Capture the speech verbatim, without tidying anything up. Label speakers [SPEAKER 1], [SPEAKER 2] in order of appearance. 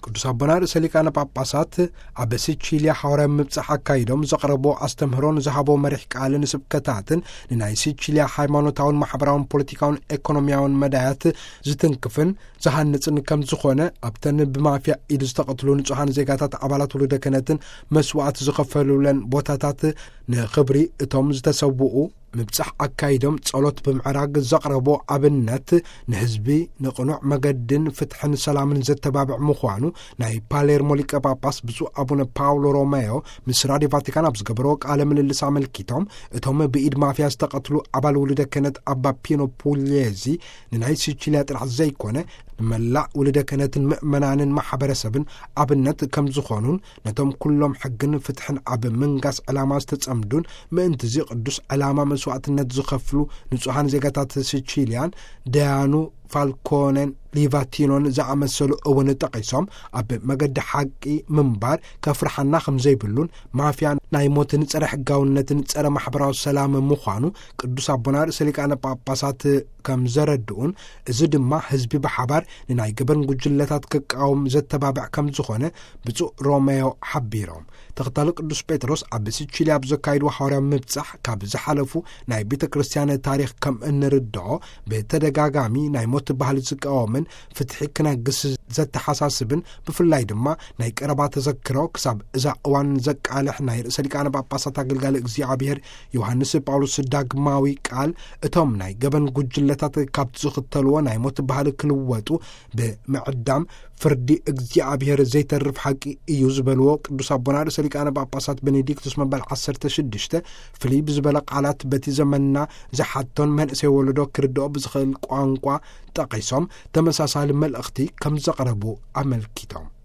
[SPEAKER 1] ቅዱስ አቡነ ርእሰ ሊቃነ ጳጳሳት ኣብ ሲቺልያ ሐዋርያዊ ምብጻሕ አካይዶም ዘቕረቦ አስተምህሮን ዝሃቦ መሪሕ ቃልን ስብከታትን ንናይ ሲቺልያ ሃይማኖታውን ማሕበራውን ፖለቲካውን ኢኮኖሚያውን መዳያት ዝትንክፍን ዝሃንጽን ከም ዝኾነ ኣብተን ብማፍያ ኢድ ዝተቐትሉ ንጹሃን ዜጋታት ኣባላት ውሉደ ክህነትን መስዋዕት ዝኸፈሉለን ቦታታት ንኽብሪ እቶም ዝተሰውኡ ምብጻሕ አካይዶም ጸሎት ብምዕራግ ዘቕረቦ ኣብነት ንህዝቢ ንቕኑዕ መገድን ፍትሕን ሰላምን ዘተባብዕ ምዃኑ ናይ ፓሌርሞ ሊቀ ጳጳስ ብፁዕ አቡነ ፓውሎ ሮሜዮ ምስ ራድዮ ቫቲካን ኣብ ዝገበሮ ቃለ ምልልስ ኣመልኪቶም እቶም ብኢድ ማፍያ ዝተቐትሉ ኣባል ውሉደ ክህነት ኣባ ፒኖ ፑሌዚ ንናይ ሲቺልያ ጥራሕ ዘይኮነ ንመላእ ውሉደ ክህነትን ምእመናንን ማሕበረሰብን ኣብነት ከም ዝኾኑን ነቶም ኩሎም ሕግን ፍትሕን ኣብ ምንጋስ ዕላማ ዝተጸምዱን ምእንቲ እዚ ቅዱስ ዕላማ መስዋዕትነት ዝኸፍሉ ንጹሃን ዜጋታት ሲቺልያን ዳያኑ ፋልኮነን ሊቫቲኖን ዝኣመሰሉ እውን ጠቂሶም ኣብ መገዲ ሓቂ ምንባር ከፍርሓና ከም ዘይብሉን ማፍያ ናይ ሞትን ጸረ ሕጋውነትን ጸረ ማሕበራዊ ሰላም ምዃኑ ቅዱስ አቡነ ርእሰ ሊቃነ ጳጳሳት ከም ዘረድኡን እዚ ድማ ህዝቢ ብሓባር ንናይ ገበን ጉጅለታት ክቃወም ዘተባብዕ ከም ዝኾነ ብፁዕ ሮሜዮ ሓቢሮም ተኸታሊ ቅዱስ ጴጥሮስ ኣብ ሲቺልያ ብዘካይዱ ሐዋርያዊ ምብጻሕ ካብ ዝሓለፉ ናይ ቤተ ክርስቲያን ታሪኽ ከም እንርድዖ በተደጋጋሚ ናይ ሞት ባህል ዝቃወምን ፍትሒ ክነግስ ዘተሓሳስብን ብፍላይ ድማ ናይ ቀረባ ተዘክሮ ክሳብ እዛ እዋን ዘቃልሕ ናይ ርእሰ ሊቃነ ጳጳሳት አገልጋሊ እግዚአብሔር ዮሐንስ ጳውሎስ ዳግማዊ ቃል እቶም ናይ ገበን ጉጅለታት ካብቲ ዝኽተልዎ ናይ ሞት ባህል ክልወጡ ብምዕዳም ፍርዲ እግዚአብሔር ዘይተርፍ ሓቂ እዩ ዝበልዎ ቅዱስ አቡነ ርእሰ ሊቃነ ጳጳሳት ቤኔዲክቱስ መበል ዓሰርተ ሽዱሽተ ፍልይ ብዝበለ ቃላት በቲ ዘመንና ዝሓቶን መንእሰይ ወለዶ ክርድኦ ብዝኽእል ቋንቋ ጠቂሶም ተመሳሳሊ መልእኽቲ ከም ዘቕረቡ ኣመልኪቶም